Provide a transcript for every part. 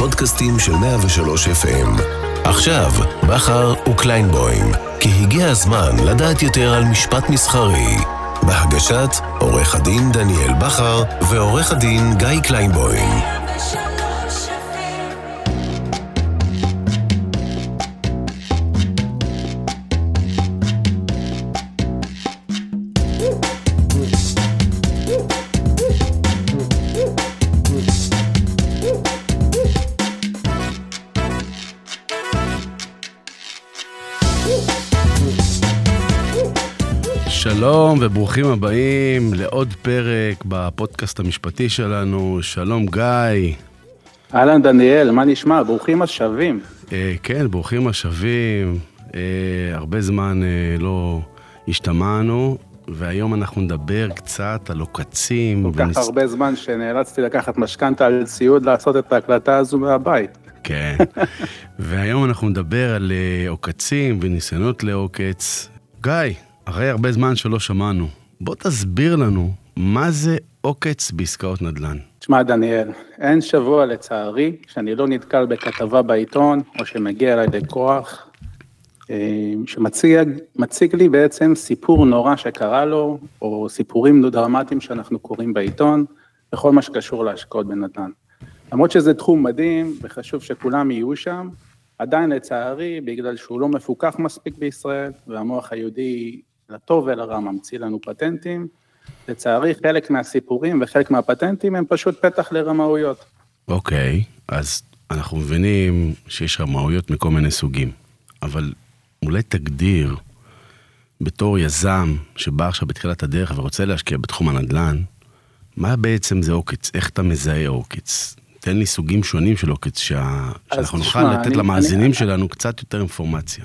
הפודקאסטים של 103 FM. עכשיו, בכר וקליינבוים, כי הגיע הזמן לדעת יותר על משפט מסחרי. בהגשת עורך הדין דניאל בכר ועורך הדין גיא קליינבוים. שלום וברוכים הבאים לעוד פרק בפודקאסט המשפטי שלנו. שלום גיא. אהלן דניאל, מה נשמע? ברוכים השבים. כן, ברוכים השבים. הרבה זמן לא השתמענו, והיום אנחנו נדבר קצת על עוקצים. כל כך הרבה זמן שנאלצתי לקחת משכנתה על ציוד לעשות את ההקלטה הזו מהבית. כן, והיום אנחנו נדבר על עוקצים וניסיונות לעוקץ. גיא, הרי הרבה זמן שלא שמענו. בוא תסביר לנו מה זה עוקץ בעסקאות נדל"ן. תשמע דניאל, אין שבוע לצערי שאני לא נתקל בכתבה בעיתון, או שמגיע אליי לקוח, שמציג לי בעצם סיפור נורא שקרה לו, או סיפורים דרמטיים שאנחנו קוראים בעיתון, בכל מה שקשור להשקעות בנדל"ן. למרות שזה תחום מדהים, וחשוב שכולם יהיו שם, עדיין לצערי, בגלל שהוא לא מפוקח מספיק בישראל, והמוח היהודי לטוב ולרע ממציא לנו פטנטים, לצערי חלק מהסיפורים וחלק מהפטנטים הם פשוט פתח לרמאויות. אוקיי, אז אנחנו מבינים שיש רמאויות מכל מיני סוגים, אבל אולי תגדיר בתור יזם שבא עכשיו בתחילת הדרך ורוצה להשקיע בתחום הנדל"ן, מה בעצם זה עוקץ? איך אתה מזהה עוקץ? תן לי סוגים שונים של עוקץ שאנחנו נוכל לתת למאזינים שלנו קצת יותר אינפורמציה.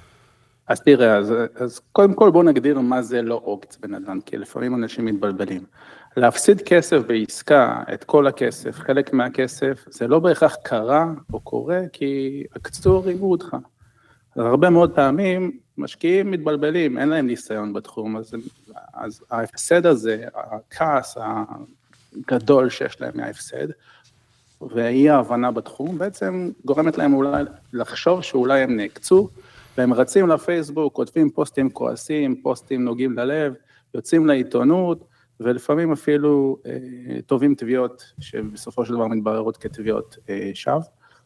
אז תראה, אז קודם כל בוא נגדיר מה זה לא עוקץ בנדל"ן, כי לפעמים אנשים מתבלבלים. להפסיד כסף בעסקה, את כל הכסף, חלק מהכסף, זה לא בהכרח קרה או קורה, כי עקצו רימו אותך. הרבה מאוד פעמים משקיעים מתבלבלים, אין להם ניסיון בתחום, אז ההפסד הזה, הכעס הגדול שיש להם מההפסד, והיא ההבנה בתחום, בעצם גורמת להם אולי לחשוב שאולי הם נעקצו, והם רצים לפייסבוק, כותבים פוסטים כועסים, פוסטים נוגעים ללב, יוצאים לעיתונות, ולפעמים אפילו טובים תביעות, שבסופו של דבר מתבררות כתביעות שווא,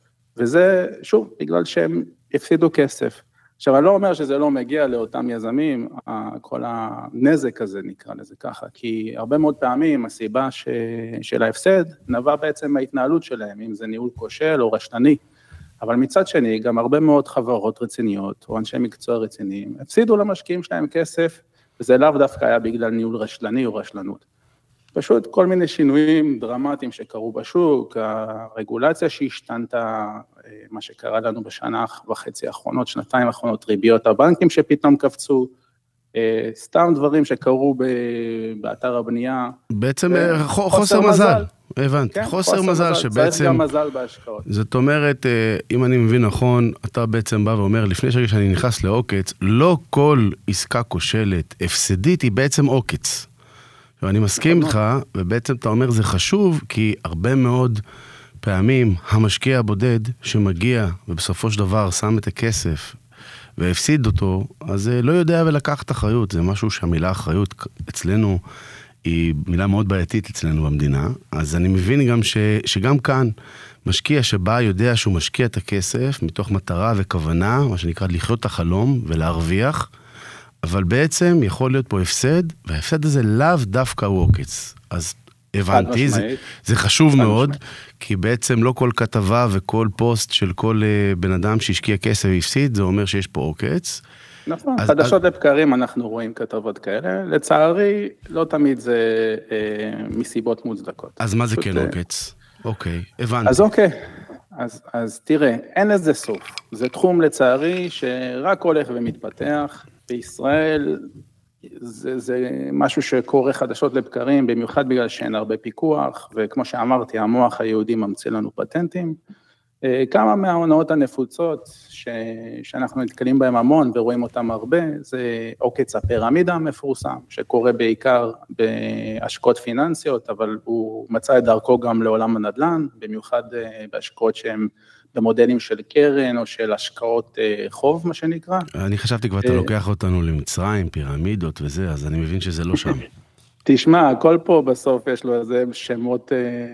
וזה שוב, בגלל שהם הפסידו כסף. עכשיו, אני לא אומר שזה לא מגיע לאותם יזמים, כל הנזק הזה נקרא לזה ככה, כי הרבה מאוד פעמים הסיבה של ההפסד נבע בעצם מההתנהלות שלהם, אם זה ניהול כושל או רשלני, אבל מצד שני, גם הרבה מאוד חברות רציניות, או אנשי מקצוע רציניים, הפסידו למשקיעים שלהם כסף, וזה לאו דווקא היה בגלל ניהול רשלני או רשלנות. פשוט כל מיני שינויים דרמטיים שקרו בשוק, הרגולציה שהשתנתה, מה שקרה לנו בשנה וחצי האחרונות, שנתיים האחרונות, ריביות הבנקים שפתאום קפצו, סתם דברים שקרו באתר הבנייה. בעצם חוסר מזל. הבנתי, חוסר מזל שבעצם... צריך גם מזל בהשקעות. זאת אומרת, אם אני מבין נכון, אתה בעצם בא ואומר, לפני שאני נכנס לעוקץ, לא כל עסקה כושלת, הפסדית, היא בעצם עוקץ. ואני מסכים איתך, ובעצם אתה אומר, זה חשוב, כי הרבה מאוד פעמים המשקיע הבודד שמגיע, ובסופו של דבר שם את הכסף, והפסיד אותו, אז לא יודע ולקחת אחריות. זה משהו שהמילה אחריות אצלנו היא מילה מאוד בעייתית אצלנו במדינה. אז אני מבין גם שגם כאן משקיע שבא יודע שהוא משקיע את הכסף מתוך מטרה וכוונה, מה שנקרא לחיות את החלום ולהרוויח, אבל בעצם יכול להיות פה הפסד, וההפסד הזה לאו דווקא הוא עוקץ. אז הבנתי, זה חשוב מאוד, כי בעצם לא כל כתבה וכל פוסט של כל בן אדם שהשקיע כסף והפסיד, זה אומר שיש פה עוקץ. נכון, חדשות לבקרים אנחנו רואים כתבות כאלה, לצערי לא תמיד זה מסיבות מוצדקות. אז מה זה כן עוקץ? אוקיי, הבנתי. אז אוקיי, אז תראה, אין לזה סוף. זה תחום לצערי שרק הולך ומתפתח, בישראל זה משהו שקורה חדשות לבקרים, במיוחד בגלל שאין הרבה פיקוח, וכמו שאמרתי, המוח היהודי ממציא לנו פטנטים, כמה מההונאות הנפוצות שאנחנו נתקלים בהם המון ורואים אותם הרבה, זה עוקץ הפירמידה המפורסם, שקורה בעיקר בהשקעות פיננסיות, אבל הוא מצא את דרכו גם לעולם הנדל"ן, במיוחד בהשקעות שהן במודלים של קרן או של השקעות חוב, מה שנקרא. אני חשבתי כבר אתה לוקח אותנו למצרים, פירמידות וזה, אז אני מבין שזה לא שם. תשמע, הכל פה בסוף יש לו איזה שמות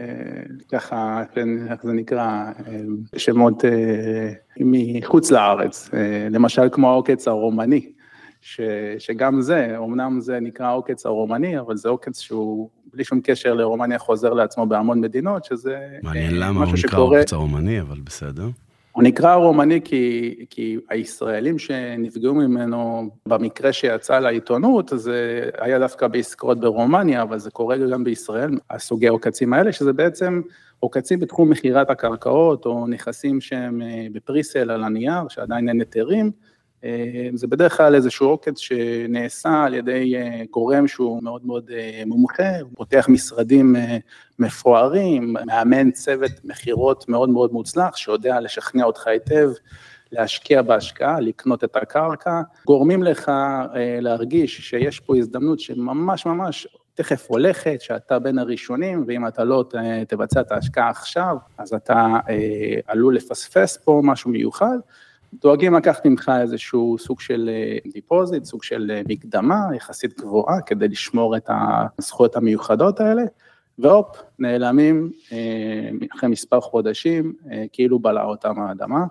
ככה, איך זה נקרא, שמות מחוץ לארץ, למשל כמו העוקץ הרומני, שגם זה, אמנם זה נקרא העוקץ הרומני, אבל זה עוקץ שהוא בלי שום קשר לרומניה חוזר לעצמו בהמון מדינות, שזה מעניין למה הוא נקרא העוקץ הרומני, אבל בסדר. הוא נקרא רומני כי הישראלים שנפגעו ממנו במקרה שיצא לעיתונות, זה היה דווקא בעסקאות ברומניה, אבל זה קורה גם בישראל, הסוגי העוקצים האלה, שזה בעצם עוקצים בתחום מחירת הקרקעות, או נכסים שהם בפריסל על הנייר, שעדיין אין היתרים, זה בדרך כלל איזשהו עוקץ שנעשה על ידי גורם שהוא מאוד מאוד מומחה, הוא פותח משרדים מפוארים, מאמן צוות מחירות מאוד מאוד מוצלח, שיודע לשכנע אותך היטב, להשקיע בהשקעה, לקנות את הקרקע, גורמים לך להרגיש שיש פה הזדמנות שממש ממש תכף הולכת, שאתה בין הראשונים, ואם אתה לא תבצע את ההשקעה עכשיו, אז אתה עלול לפספס פה משהו מיוחד, דואגים לקחת ממך איזשהו סוג של דיפוזיט, סוג של מקדמה, יחסית גבוהה, כדי לשמור את הזכויות המיוחדות האלה, והופ, נעלמים אחרי מספר חודשים, כאילו בלעה אותם האדמה,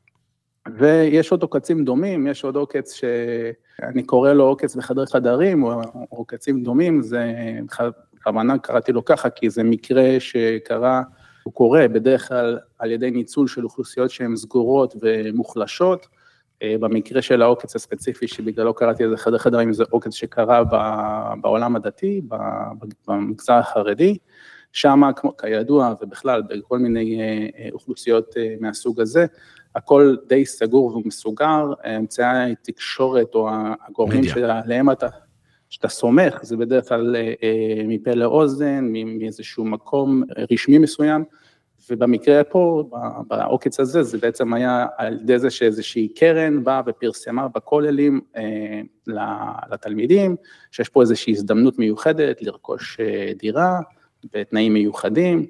ויש עוד עוקצים דומים, יש עוד עוקץ שאני קורא לו עוקץ בחדר חדרים, או עוקצים דומים, זה בכוונה קראתי לו ככה, כי זה מקרה שקרה, הוא קורה בדרך כלל על ידי ניצול של אוכלוסיות שהן סגורות ומוחלשות, במקרה של העוקץ הספציפי שבגללו קראתי איזה חדר חדרים, זה עוקץ שקרה בעולם הדתי, במגזר החרדי, שם כידוע ובכלל בכל מיני אוכלוסיות מהסוג הזה, הכל די סגור ומסוגר, אמצעי תקשורת או הגורמים שלהם שאתה סומך, זה בדרך כלל מפה לאוזן, מאיזשהו מקום רשמי מסוים, ובמקרה פה, בעוקץ הזה, זה בעצם היה על ידי זה שאיזושהי קרן באה ופרסמה בכוללים לתלמידים, שיש פה איזושהי הזדמנות מיוחדת לרכוש דירה, בתנאים מיוחדים,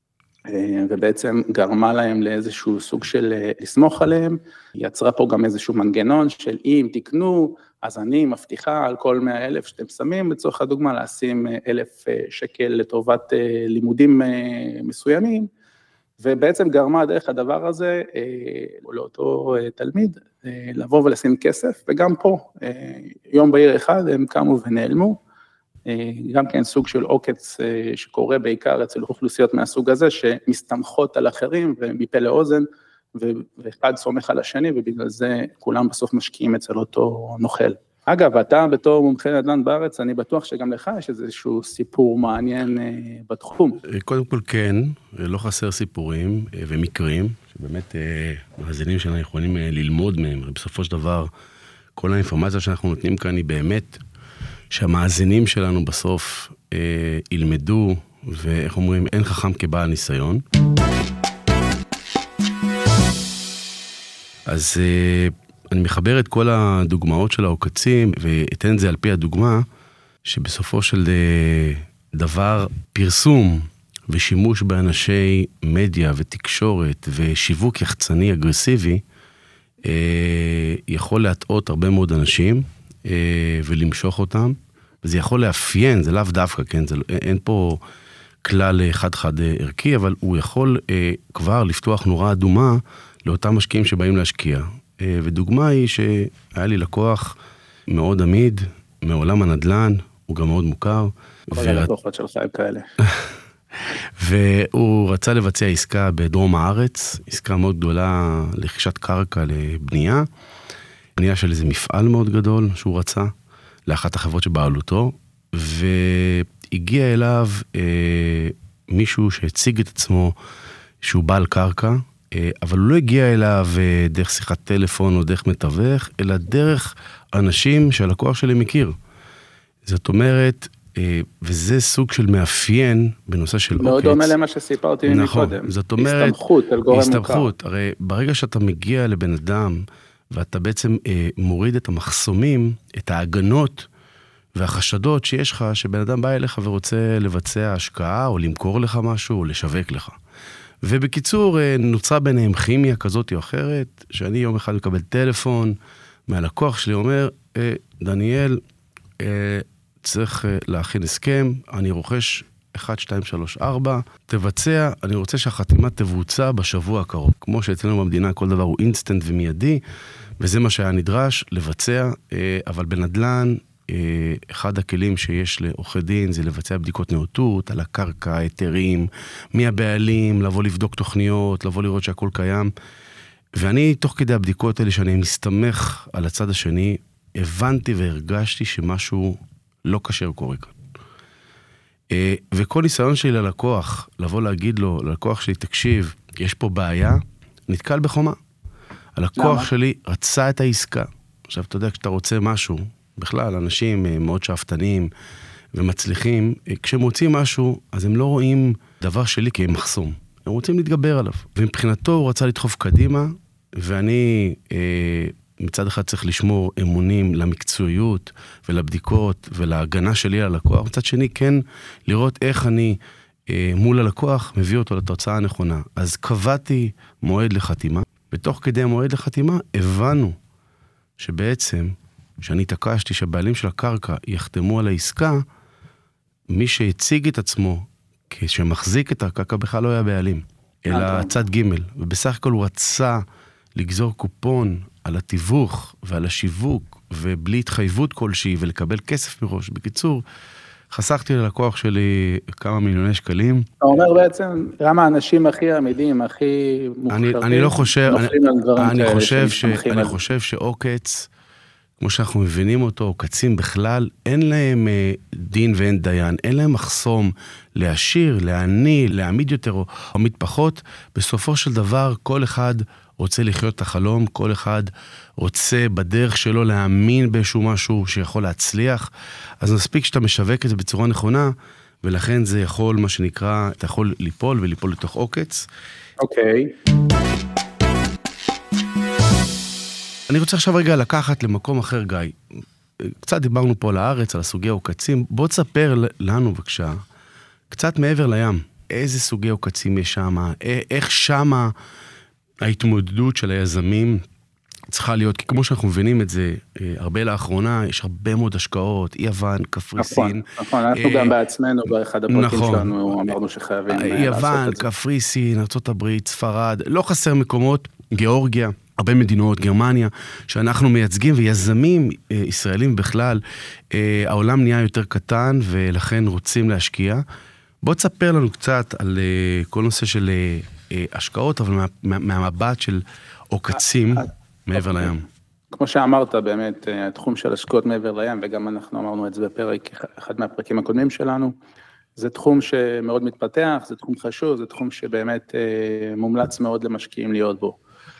ובעצם גרמה להם לאיזשהו סוג של לסמוך עליהם, יצרה פה גם איזשהו מנגנון של אם תקנו, אז אני מבטיחה על כל 100,000 שאתם שמים, לצורך הדוגמה לשים 1,000 שקל לטובת לימודים מסוימים, ובעצם גרמה דרך הדבר הזה לאותו תלמיד לבוא ולשים כסף, וגם פה יום בהיר אחד הם קמו ונעלמו, גם כן סוג של עוקץ שקורה בעיקר אצל אוכלוסיות מהסוג הזה, שמסתמכות על אחרים ומפה לאוזן, ואחד סומך על השני, ובגלל זה כולם בסוף משקיעים אצל אותו נוכל. אגב, אתה בתור מומחה נדל"ן בארץ, אני בטוח שגם לך יש איזשהו סיפור מעניין בתחום. קודם כל כן, לא חסר סיפורים ומקרים, שבאמת מאזינים שלנו יכולים ללמוד מהם, ובסופו של דבר, כל האינפורמציה שאנחנו נותנים כאן היא באמת, שהמאזינים שלנו בסוף ילמדו, ואיך אומרים, אין חכם כבעל ניסיון. אז אני מחבר את כל הדוגמאות של העוקצים, ואתן את זה על פי הדוגמה, שבסופו של דבר פרסום ושימוש באנשי מדיה ותקשורת ושיווק יחצני אגרסיבי, יכול להטעות הרבה מאוד אנשים ולמשוך אותם, וזה יכול לאפיין, זה לאו דווקא, כן? אין פה כלל חד ערכי, אבל הוא יכול כבר לפתוח נורה אדומה לאותם משקיעים שבאים להשקיע. ודוגמה היא שהיה לי לקוח מאוד עמיד, מעולם הנדל"ן, הוא גם מאוד מוכר. כל הלקוחות שלך הם כאלה. והוא רצה לבצע עסקה בדרום הארץ, עסקה מאוד גדולה לרכישת קרקע לבנייה, בנייה של איזה מפעל מאוד גדול שהוא רצה, לאחת החברות שבעלותו, והגיע אליו מישהו שהציג את עצמו שהוא בעל קרקע, אבל הוא לא הגיע אליו דרך שיחת טלפון או דרך מתווך, אלא דרך אנשים שהלקוח שלי מכיר. זאת אומרת, וזה סוג של מאפיין בנושא של עוקץ. מאוד דומה למה שסיפרתי מקודם. נכון, זאת אומרת, הסתמכות על גורם מוכר. הרי ברגע שאתה מגיע לבן אדם, ואתה בעצם מוריד את המחסומים, את ההגנות והחשדות שיש לך, שבן אדם בא אליך ורוצה לבצע השקעה, או למכור לך משהו, או לשווק לך. ובקיצור, נוצרה ביניהם כימיה כזאת או אחרת, שאני יום אחד מקבל טלפון מהלקוח שלי, אומר, דניאל, צריך להכין הסכם, אני רוכש 1, 2, 3, 4, תבצע, אני רוצה שהחתימה תבוצע בשבוע הקרוב. כמו שאצלנו במדינה כל דבר הוא אינסטנט ומיידי, וזה מה שהיה נדרש לבצע, אבל בנדלן, אחד הכלים שיש לעורכי דין זה לבצע בדיקות נאותות על הקרקע, היתרים, מי הבעלים, לבוא לבדוק תוכניות, לבוא לראות שהכל קיים. ואני, תוך כדי הבדיקות האלה שאני מסתמך על הצד השני, הבנתי והרגשתי שמשהו לא קשר קורה כאן. וכל ניסיון שלי ללקוח, לבוא להגיד לו, ללקוח שלי, תקשיב, יש פה בעיה, נתקל בחומה. הלקוח שלי רצה את העסקה. עכשיו, אתה יודע, כשאתה רוצה משהו, בכלל, אנשים מאוד שאפתנים ומצליחים, כשהם רוצים משהו, אז הם לא רואים דבר שלי כמחסום. הם רוצים להתגבר עליו. ומבחינתו הוא רצה לדחוף קדימה, ואני מצד אחד צריך לשמור אמונים למקצועיות ולבדיקות ולהגנה שלי על הלקוח. מצד שני, כן, לראות איך אני מול הלקוח מביא אותו לתוצאה הנכונה. אז קבעתי מועד לחתימה, ותוך כדי המועד לחתימה הבנו שבעצם, שאני התעקשתי שהבעלים של הקרקע יחתמו על העסקה, מי שהציג את עצמו כשמחזיק את הקרקע בכלל לא היה בעלים, אלא צד ג', ובסך הכל הוא רצה לגזור קופון על התיווך ועל השיווק, ובלי התחייבות כלשהי, ולקבל כסף מראש. בקיצור, חסכתי ללקוח שלי כמה מיליוני שקלים. אתה אומר בעצם, למה האנשים הכי עמידים, הכי מוכשרים, אני לא חושב, אני חושב שעוקץ, כמו שאנחנו מבינים אותו, עוקצים בכלל, אין להם דין ואין דיין, אין להם מחסום להשאיר, להעני, להעמיד יותר או עמיד פחות. בסופו של דבר, כל אחד רוצה לחיות את החלום, כל אחד רוצה בדרך שלו להאמין באיזשהו משהו שיכול להצליח, אז מספיק שאתה משווק את זה בצורה נכונה, ולכן זה יכול, מה שנקרא, אתה יכול ליפול וליפול לתוך עוקץ. אוקיי. אני רוצה עכשיו רגע לקחת למקום אחר, גיא. קצת דיברנו פה על הארץ, על הסוגי עוקצים. בוא תספר לנו בבקשה, קצת מעבר לים, איזה סוגי עוקצים יש שם, איך שם ההתמודדות של היזמים צריכה להיות, כי כמו שאנחנו מבינים את זה, הרבה לאחרונה, יש הרבה מאוד השקעות, יוון, קפריסין. נכון, אנחנו גם בעצמנו, באחד הפרקים שלנו, אמרנו שחייבים לעשות את זה. יוון, קפריסין, ארצות הברית, ספרד, לא חסר מקומות, גיאורגיה, הרבה מדינות, גרמניה, שאנחנו מייצגים ויזמים ישראלים בכלל, העולם נהיה יותר קטן ולכן רוצים להשקיע. בוא תספר לנו קצת על כל נושא של השקעות, אבל מהמבט של עוקצים מעבר לים. כמו שאמרת, באמת, התחום של השקעות מעבר לים, וגם אנחנו אמרנו את זה בפרק, אחד מהפרקים הקודמים שלנו, זה תחום שמאוד מתפתח, זה תחום חשוב, זה תחום שבאמת מומלץ מאוד למשקיעים להיות בו.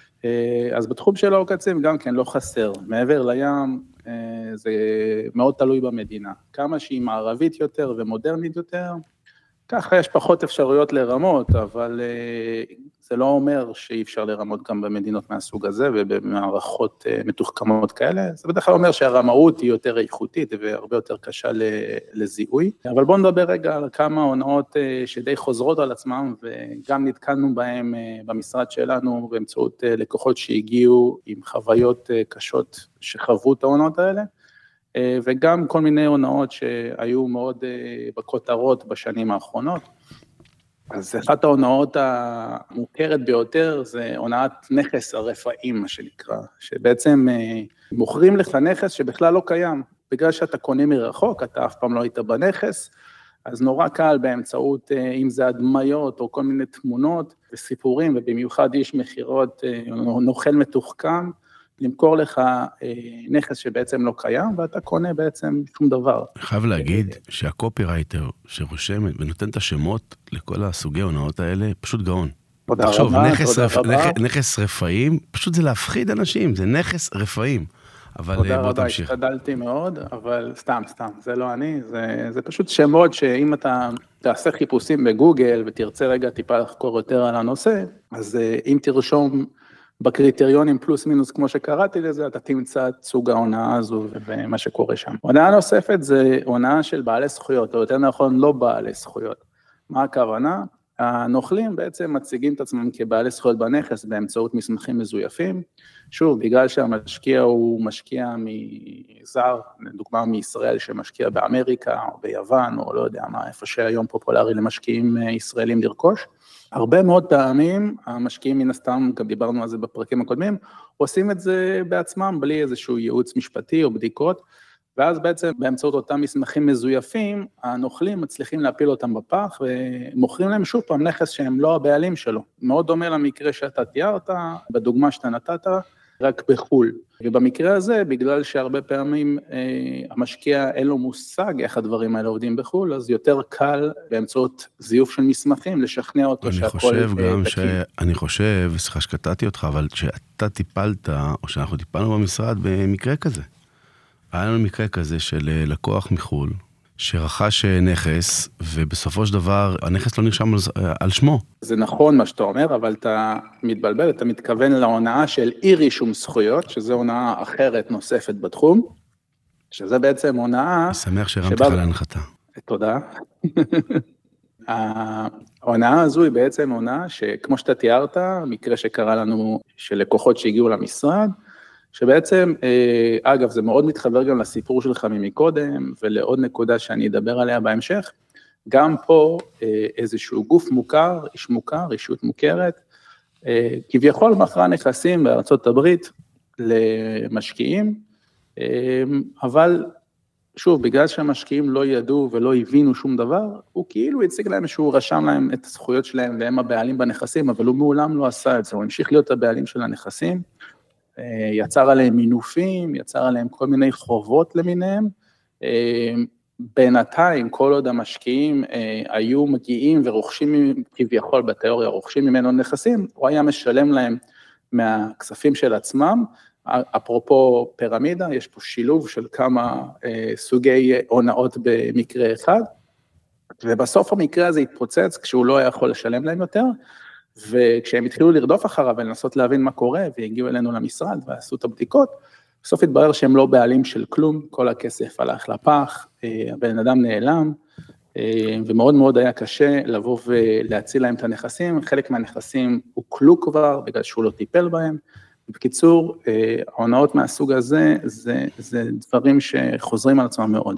אז בתחום של העוקצים גם כן לא חסר, מעבר לים זה מאוד תלוי במדינה, כמה שהיא מערבית יותר ומודרנית יותר, ככה יש פחות אפשרויות לרמות, אבל זה לא אומר שאי אפשר לרמות גם במדינות מהסוג הזה, ובמערכות מתוחכמות כאלה, זה בדרך כלל אומר שהרמאות היא יותר איכותית, והרבה יותר קשה לזיהוי, אבל בואו נדבר רגע על כמה הונאות שדי חוזרות על עצמם, וגם נתקלנו בהם במשרד שלנו, באמצעות לקוחות שהגיעו עם חוויות קשות שחוו את ההונאות האלה, וגם כל מיני הונאות שהיו מאוד בכותרות בשנים האחרונות. אז אחת ההונאות המוכרת ביותר זה הונאת נכס הרפאים, מה שנקרא, שבעצם מוכרים לך נכס שבכלל לא קיים, בגלל שאתה קונה מרחוק, אתה אף פעם לא היית בנכס, אז נורא קל באמצעות, אם זה הדמיות או כל מיני תמונות וסיפורים, ובמיוחד יש מחירות נוכל מתוחכם, למכור לך נכס שבעצם לא קיים, ואתה קונה בעצם שום דבר. אני חייב להגיד שהקופירייטר שרושם ונותן את השמות לכל הסוגי ההונאות האלה, פשוט גאון. תחשוב, נכס רפאים, פשוט זה להפחיד אנשים, זה נכס רפאים. אבל תודה בוא רבה, תמשיך. השתדלתי מאוד, אבל סתם, זה לא אני, זה פשוט שמות שאם אתה תעשה חיפושים בגוגל ותרצה רגע טיפה לחקור יותר על הנושא, אז אם תרשום בקריטריונים פלוס מינוס כמו שקראתי לזה, אתה תמצא את סוג ההונאה הזו ומה שקורה שם. הונאה נוספת זה הונאה של בעלי זכויות, או יותר נכון לא בעלי זכויות. מה הכוונה? הנוכלים בעצם מציגים את עצמם כבעלי זכויות בנכס באמצעות מסמכים מזויפים, שוב, בגלל שהמשקיע הוא משקיע מזר, לדוגמה מישראל שמשקיע באמריקה או ביוון או לא יודע מה, איפה שהיום פופולרי למשקיעים ישראלים לרכוש, הרבה מאוד פעמים המשקיעים מן הסתם, גם דיברנו על זה בפרקים הקודמים, עושים את זה בעצמם בלי איזשהו ייעוץ משפטי או בדיקות, ואז בעצם באמצעות אותם מסמכים מזויפים, הנוכלים מצליחים להפיל אותם בפח, ומוכרים להם שוב פעם נכס שהם לא הבעלים שלו. מאוד דומה למקרה שאתה תיארת, בדוגמה שאתה נתת, רק בחול. ובמקרה הזה, בגלל שהרבה פעמים המשקיע אין לו מושג איך הדברים האלה עובדים בחול, אז יותר קל באמצעות זיוף של מסמכים לשכנע אותו שהכל תקין. אני חושב, סליחה שקטעתי אותך, אבל שאתה טיפלת, או שאנחנו טיפלנו במשרד במקרה כזה. היה לנו מקרה כזה של לקוח מחול, שרכש נכס, ובסופו של דבר הנכס לא נרשם על שמו. זה נכון מה שאתה אומר, אבל אתה מתבלבל, אתה מתכוון להונאה של אי רישום זכויות, שזה הונאה אחרת נוספת בתחום, שזה בעצם הונאה... אני שמח שהרמתי לך להנחתה. תודה. ההונאה הזו היא בעצם הונאה שכמו שאתה תיארת, מקרה שקרה לנו של לקוחות שהגיעו למשרד, שבעצם, אגב, זה מאוד מתחבר גם לסיפור שלך ממקודם, ולעוד נקודה שאני אדבר עליה בהמשך, גם פה איזשהו גוף מוכר, איש מוכר, אישות מוכרת, כביכול מכרה נכסים בארצות הברית למשקיעים, אבל שוב, בגלל שהמשקיעים לא ידעו ולא הבינו שום דבר, הוא כאילו הציג להם שהוא רשם להם את הזכויות שלהם, והם הבעלים בנכסים, אבל הוא מעולם לא עשה את זה, הוא המשיך להיות הבעלים של הנכסים, יצר עליהם מינופים, יצר עליהם כל מיני חובות למיניהם, בינתיים כל עוד המשקיעים היו מגיעים ורוכשים כביכול בתיאוריה, רוכשים ממנו נכסים, הוא היה משלם להם מהכספים של עצמם, אפרופו פירמידה, יש פה שילוב של כמה סוגי הונאות במקרה אחד, ובסוף המקרה הזה התפוצץ כשהוא לא היה יכול לשלם להם יותר, וכשהם התחילו לרדוף אחריו ולנסות להבין מה קורה, והגיעו אלינו למשרד ועשו את הבדיקות, בסוף התברר שהם לא בעלים של כלום, כל הכסף הלך לפח, הבן אדם נעלם, ומאוד מאוד היה קשה לבוא ולהציל להם את הנכסים, חלק מהנכסים הוקלו כבר, בגלל שהוא לא טיפל בהם, בקיצור, ההונאות מהסוג הזה, זה דברים שחוזרים על עצמם מאוד.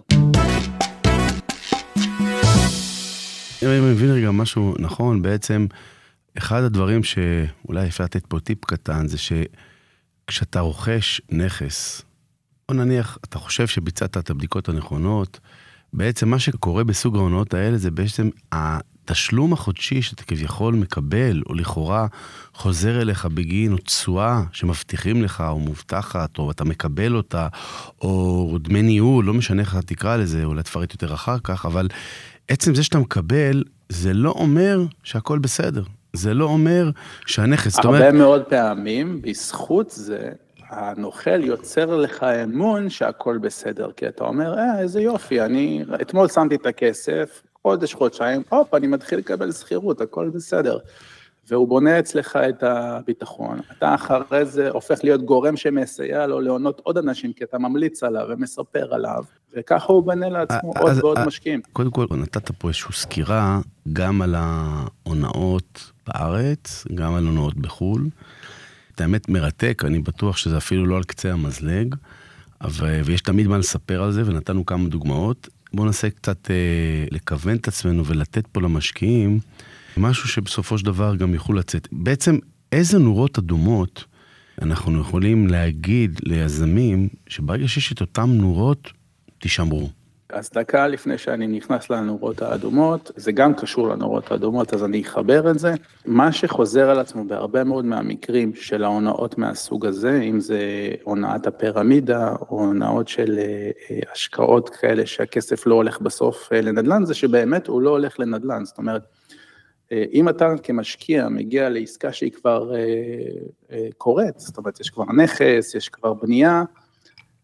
אם אני מבין רגע משהו נכון, בעצם, אחד הדברים שאולי אפשר לתת פה טיפ קטן, זה שכשאתה רוכש נכס, או נניח, אתה חושב שביצעת את הבדיקות הנכונות, בעצם מה שקורה בסוג ההונאות האלה, זה בעצם התשלום החודשי שאתה כביכול מקבל, או לכאורה חוזר אליך בגין, או תשואה שמבטיחים לך, או מובטחת, או אתה מקבל אותה, או דמי ניהול, לא משנה איך אתה תקרא לזה, או לתפרט יותר אחר כך, אבל עצם זה שאתה מקבל, זה לא אומר שהכל בסדר. זה לא אומר שהנכס... הרבה מאוד פעמים, בזכות זה, הנוכל יוצר לך אמון שהכל בסדר, כי אתה אומר, איזה יופי, אני אתמול שמתי את הכסף, חודשיים, אני מתחיל לקבל שכירות, הכל בסדר. והוא בונה אצלך את הביטחון. אתה אחרי זה הופך להיות גורם שמסייע לו להונות עוד אנשים, כי אתה ממליץ עליו ומספר עליו, וככה הוא בנה לעצמו עוד ועוד משקיעים. קודם כל, נתת פה איזושהי סקירה, גם על ההונאות בארץ, גם על הונאות בחול. את האמת מרתק, אני בטוח שזה אפילו לא על קצה המזלג, ויש תמיד מה לספר על זה, ונתנו כמה דוגמאות. בואו ננסה קצת לכוון את עצמנו ולתת פה למשקיעים, משהו שבסופו של דבר גם יוכלו לצאת. בעצם איזה נורות אדומות אנחנו יכולים להגיד ליזמים, שברגע שיש את אותם נורות, תשמרו. אז דקה לפני שאני נכנס לנורות האדומות, זה גם קשור לנורות האדומות, אז אני אחבר את זה. מה שחוזר על עצמו בהרבה מאוד מהמקרים של ההונאות מהסוג הזה, אם זה הונאת הפירמידה, או הונאות של השקעות כאלה שהכסף לא הולך בסוף לנדל"ן, זה שבאמת הוא לא הולך לנדל"ן. זאת אומרת, אם אתה כמשקיע מגיע לעסקה שהיא כבר קורית, זאת אומרת, יש כבר נכס, יש כבר בנייה,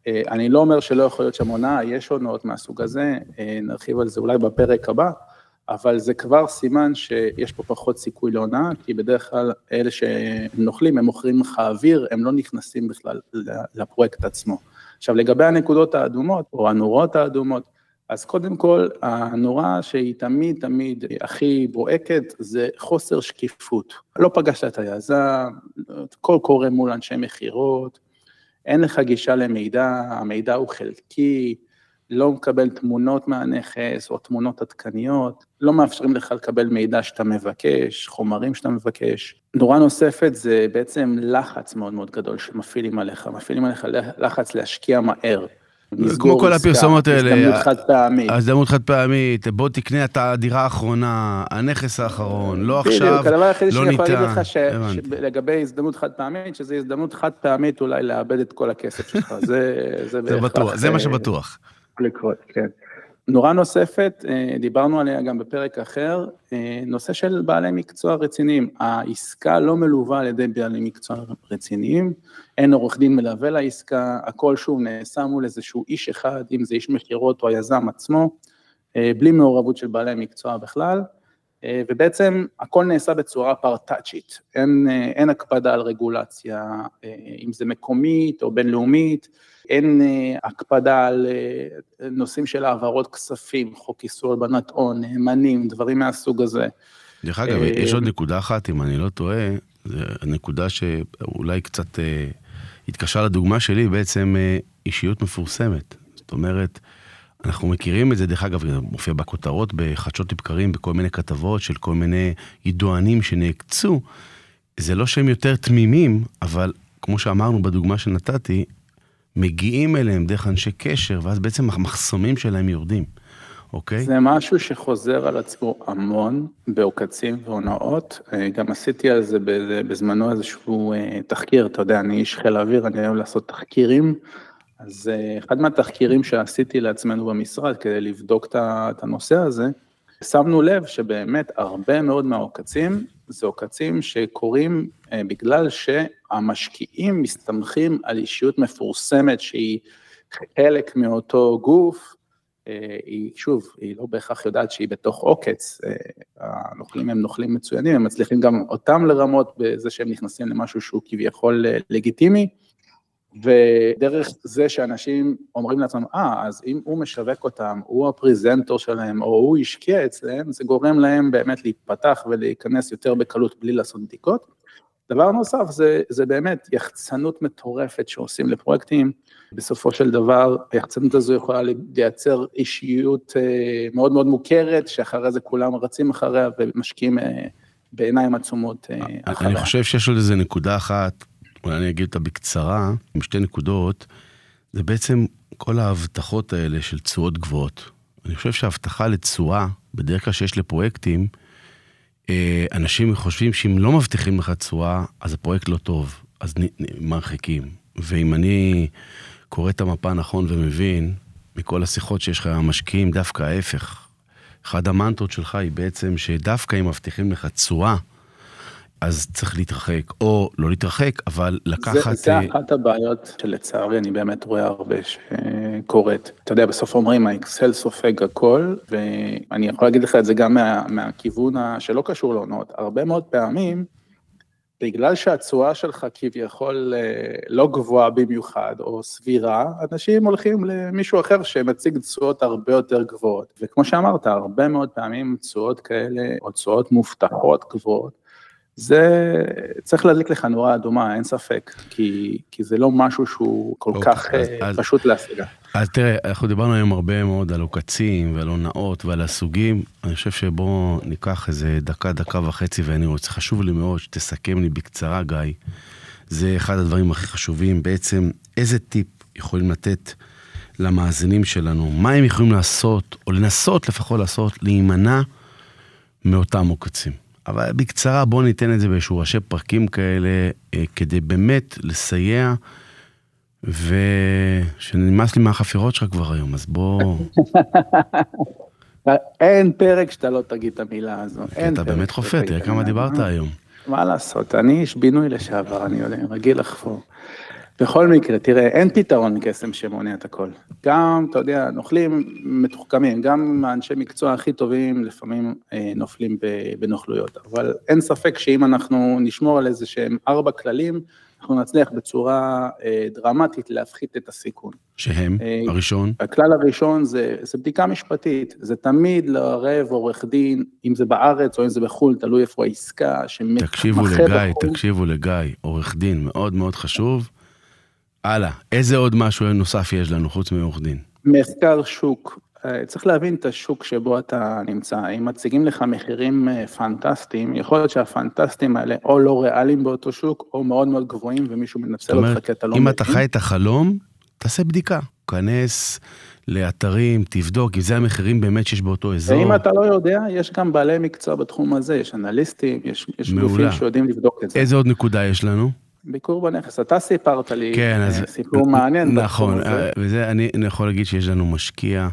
אני לא אומר שלא יכול להיות שם הונאה, יש הונאות מהסוג הזה, נרחיב על זה אולי בפרק הבא, אבל זה כבר סימן שיש פה פחות סיכוי להונאה, כי בדרך כלל אלה שנוכלים, הם מוכרים לך אוויר, הם לא נכנסים בכלל לפרויקט עצמו. עכשיו, לגבי הנקודות האדומות, או הנורות האדומות, אז קודם כל, הנורה שהיא תמיד הכי בועקת, זה חוסר שקיפות. לא פגשת את היזם, כל קורה מול אנשי מחירות, אין לך גישה למידע, המידע הוא חלקי, לא מקבל תמונות מהנכס או תמונות עדכניות, לא מאפשרים לך לקבל מידע שאתה מבקש, חומרים שאתה מבקש. נורה נוספת זה בעצם לחץ מאוד מאוד גדול שמפעילים עליך, לחץ להשקיע מהר. כמו כל הפרסומות האלה, הזדמנות חד פעמית, בוא תקנה את הדירה האחרונה, הנכס האחרון, לא עכשיו, לא ניתן. לגבי הזדמנות חד פעמית, שזה הזדמנות חד פעמית אולי לאבד את כל הכסף שלך, זה בטוח, זה מה שבטוח. לקרות, כן. נורה נוספת, דיברנו עליה גם בפרק אחר, נושא של בעלי מקצוע רציניים, העסקה לא מלווה על ידי בעלי מקצוע רציניים, אין עורך דין מלווה לעסקה, הכל שוב נעשה מול איזשהו איש אחד, אם זה איש מחירות או היזם עצמו, בלי מעורבות של בעלי מקצוע בכלל, ובעצם הכל נעשה בצורה פרטאצ'ית, אין הקפדה על רגולציה, אם זה מקומית או בינלאומית, אין הקפדה על נושאים של העברות כספים, חוק איסור הלבנת הון, נאמנים, דברים מהסוג הזה. דרך אגב, יש עוד נקודה אחת, אם אני לא טועה, זו נקודה שאולי קצת התקשר לדוגמה שלי, בעצם אישיות מפורסמת. זאת אומרת, אנחנו מכירים את זה, דרך אגב, מופיע בכותרות, בחדשות לבקרים, בכל מיני כתבות של כל מיני ידוענים שנעקצו. זה לא שהם יותר תמימים, אבל כמו שאמרנו בדוגמה שנתתי, מגיעים אליהם דרך אנשי קשר, ואז בעצם המחסומים שלהם יורדים, אוקיי? זה משהו שחוזר על עצמו המון בעוקצים והונאות, גם עשיתי על זה בזמנו איזשהו תחקיר, אתה יודע, אני איש חיל אוויר, אני אוהב לעשות תחקירים, אז אחד מהתחקירים שעשיתי לעצמנו במשרד, כדי לבדוק את הנושא הזה, שמנו לב שבאמת הרבה מאוד מהעוקצים, זה עוקצים שקורים בגלל שהמשקיעים מסתמכים על אישיות מפורסמת שהיא חלק מאותו גוף, היא לא בהכרח יודעת שהיא בתוך עוקץ, הנוכלים הם נוכלים מצוינים, הם מצליחים גם אותם לרמות בזה שהם נכנסים למשהו שהוא כביכול לגיטימי, ודרך זה שאנשים אומרים לעצמם, אז אם הוא משווק אותם, הוא הפריזנטור שלהם, או הוא השקיע אצלם, זה גורם להם באמת להתפתח ולהיכנס יותר בקלות בלי לעשות בדיקות. דבר נוסף, זה באמת יחצנות מטורפת שעושים לפרויקטים, בסופו של דבר, היחצנות הזו יכולה לייצר אישיות מאוד מאוד מוכרת, שאחרי זה כולם רצים אחריה ומשקיעים בעיניים עצומות אחריה. אני חושב שיש עוד איזה נקודה אחת, אולי אני אגיד אותה בקצרה, עם שתי נקודות, זה בעצם כל ההבטחות האלה של תשואות גבוהות. אני חושב שההבטחה לתשואה, בדרך כלל שיש לפרויקטים, אנשים חושבים שאם לא מבטיחים לך תשואה, אז הפרויקט לא טוב, אז מרחיקים. ואם אני קורא את המפה נכון ומבין, מכל השיחות שיש לך משקיעים, דווקא ההפך. אחד המנטרות שלך היא בעצם שדווקא אם מבטיחים לך תשואה, אז צריך להתרחק, או לא להתרחק, אבל לקחת... זה אחת הבעיות שלצערי אני באמת רואה הרבה שקורית. אתה יודע, בסוף אומרים, האקסל סופג הכל, ואני יכול להגיד לך את זה גם מהכיוון שלא קשור להונאות. הרבה מאוד פעמים, בגלל שהתשואה שלך כביכול לא גבוהה במיוחד, או סבירה, אנשים הולכים למישהו אחר שמציג תשואות הרבה יותר גבוהות. וכמו שאמרת, הרבה מאוד פעמים תשואות כאלה, או תשואות מובטחות גבוהות, זה צריך להדליק לך נורה אדומה, אין ספק, כי זה לא משהו שהוא כל כך פשוט להשיגה. אז תראה, אנחנו דיברנו היום הרבה מאוד על עוקצים ועל הונאות ועל הסוגים, אני חושב שבואו ניקח איזה דקה וחצי, ואני רוצה, חשוב לי מאוד שתסכם לי בקצרה, גיא, זה אחד הדברים הכי חשובים, בעצם איזה טיפ יכולים לתת למאזינים שלנו, מה הם יכולים לעשות, או לנסות לפחות לעשות, להימנע מאותם עוקצים. אבל בקצרה בואו ניתן את זה באיזשהו ראשי פרקים כאלה, כדי באמת לסייע, ושנמאס לי מהחפירות שלך כבר היום, אז בואו... אין פרק שאתה לא תגיד את המילה הזו. אתה באמת חופר, תראה כמה דיברת היום. מה לעשות, אני איש בינוי לשעבר, אני רגיל לחפור. בכל מקרה, תראה, אין פתרון קסם שמונע את הכל. גם, אתה יודע, נוכלים מתוחכמים, גם האנשי מקצוע הכי טובים לפעמים נופלים בנוכלויות, אבל אין ספק שאם אנחנו נשמור על איזה שהם 4 כללים, אנחנו נצליח בצורה דרמטית להפחית את הסיכון. שהם? הראשון? הכלל הראשון זה בדיקה משפטית, זה תמיד לערב עורך דין, אם זה בארץ או אם זה בחול, תלוי איפה העסקה, תקשיבו לגיא, עורך דין, מאוד מאוד חשוב. הלאה, איזה עוד משהו נוסף יש לנו חוץ מעורך דין? מחקר שוק, צריך להבין את השוק שבו אתה נמצא, אם מציגים לך מחירים פנטסטיים, יכול להיות שהפנטסטיים האלה או לא ריאליים באותו שוק, או מאוד מאוד גבוהים, ומישהו מנצל אותך כי אתה לא מבין. אם אתה חי את החלום, תעשה בדיקה, כנס לאתרים, תבדוק, אם זה המחירים באמת שיש באותו אזור. ואם אתה לא יודע, יש גם בעלי מקצוע בתחום הזה, יש אנליסטים, יש גופים שיודעים לבדוק את זה. איזה עוד נקודה יש לנו? ביקור בנכס, אתה סיפרת לי סיפור מעניין. נכון, וזה אני יכול להגיד שיש לנו משקיע,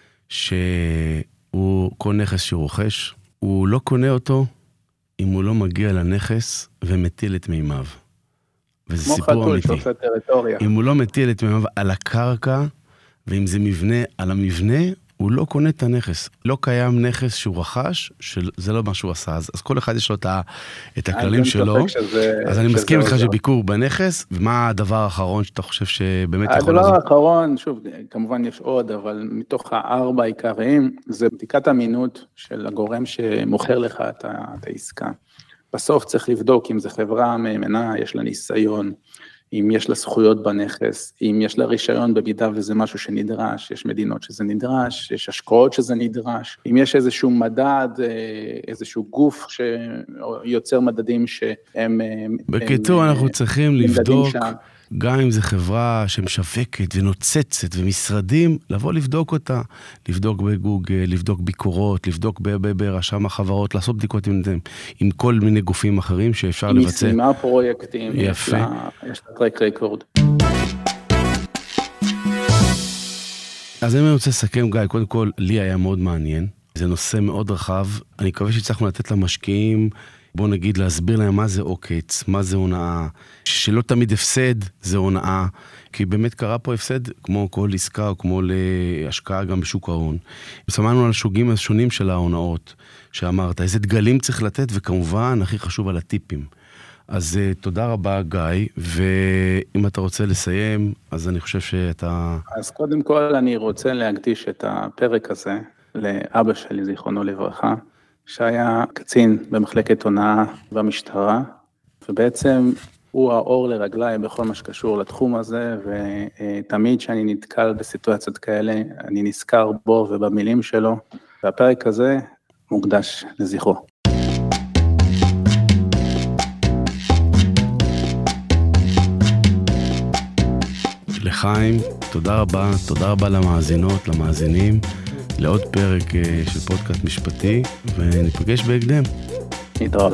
שהוא כל נכס שרוכש, הוא לא קונה אותו אם הוא לא מגיע לנכס ומטיל את מימיו. וזה סיפור אמיתי. אם הוא לא מטיל את מימיו על הקרקע, ואם זה מבנה על המבנה, הוא לא קונה את הנכס. לא קיים נכס שהוא רכש, שזה לא מה שהוא עשה. אז כל אחד יש לו את הכללים שלו. אז אני מסכים איתך שביקור בנכס, ומה הדבר האחרון שאתה חושב שבאמת יכול לעזור? הדבר האחרון, שוב, כמובן יש עוד, אבל מתוך 4 העיקריים, זה בדיקת אמינות של הגורם שמוכר לך את העסקה. בסוף צריך לבדוק אם זו חברה מהימנה, יש לה ניסיון, אם יש לה זכויות בנכס, אם יש לה רישיון במידה וזה משהו שנדרש, יש מדינות שזה נדרש, יש השקעות שזה נדרש, אם יש איזשהו מדד, איזשהו גוף שיוצר מדדים שהם... בקיצור, אנחנו צריכים לבדוק, גם אם זו חברה שמשווקת ונוצצת ומשרדים, לבוא לבדוק אותה, לבדוק בגוגל, לבדוק ביקורות, לבדוק ברשם החברות, לעשות בדיקות עם כל מיני גופים אחרים שאפשר לבצע. משימה פרויקטים, יש לה טרק רקורד. אז אני רוצה לסכם, גיא, קודם כל, לי היה מאוד מעניין, זה נושא מאוד רחב, אני מקווה שצריכנו לתת למשקיעים, בוא נגיד להסביר להם מה זה עוקץ, מה זה הונאה, שלא תמיד הפסד זה הונאה, כי באמת קרה פה הפסד כמו כל עסקה או כמו להשקעה גם בשוק ההון. שמענו על השוגים השונים של ההונאות שאמרת, איזה דגלים צריך לתת וכמובן הכי חשוב על הטיפים. אז תודה רבה גיא, ואם אתה רוצה לסיים, אז אני חושב שאתה... אז קודם כל אני רוצה להקדיש את הפרק הזה לאבא שלי זיכרונו לברכה, שהיה קצין במחלקת הונאה במשטרה, ובעצם הוא האור לרגליי בכל מה שקשור לתחום הזה, ותמיד שאני נתקל בסיטואציות כאלה, אני נזכר בו ובמילים שלו, והפרק הזה מוקדש לזכרו. לחיים, תודה רבה למאזינות, למאזינים, לעוד פרק של פודקאסט משפטי, וניפגש בהקדם. להתראות.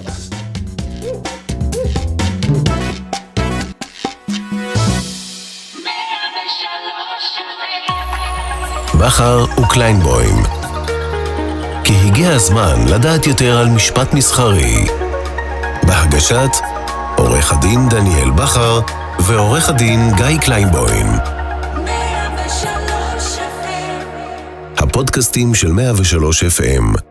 בכר וקליינבוים, כי הגיע הזמן לדעת יותר על משפט מסחרי. בהגשת עורך הדין דניאל בכר ועורך הדין גיא קליינבוים. הפודקאסטים של 103 FM.